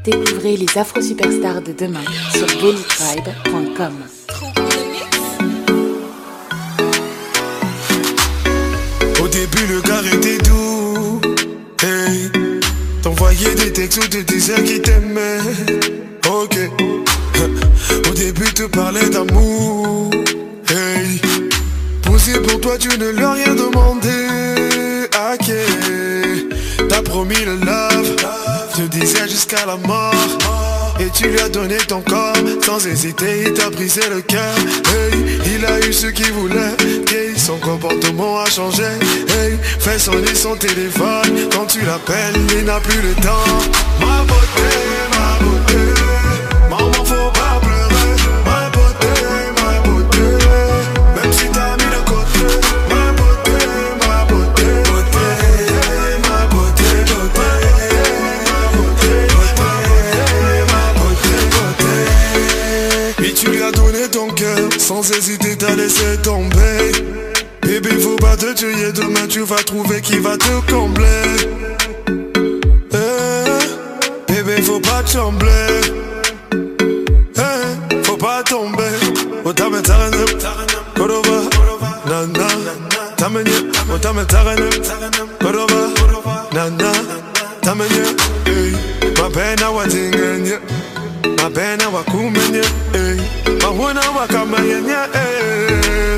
Découvrez les Afro-Superstars de demain sur bellytribe.com. Au début le gars était doux, hey. T'envoyais des textos, te disais qu'il t'aimait, ok. Au début te parlais d'amour, hey. Poussé pour toi tu ne lui as rien demandé, ok. T'as promis le love, te disais jusqu'à la mort. Et tu lui as donné ton corps, sans hésiter il t'a brisé le cœur, hey. Il a eu ce qu'il voulait, hey. Son comportement a changé, hey. Fait sonner son téléphone, quand tu l'appelles il n'a plus le temps. Ma beauté, maman faut pas pleurer. Ma beauté, même si t'as mis de côté. Ma beauté, ma beauté, ma beauté, et tu lui as donné ton cœur, sans hésiter t'as laissé tomber. Bébé faut pas te tuer, demain tu vas trouver qui va te combler. Bébé faut pas te trembler, faut pas tomber. Otame taranem, Korova, nana. Tamenye, otame taranem, Korova, nana. Tamenye, ma pena watingenye. Mapena wakumenye, mahuna wakamanye,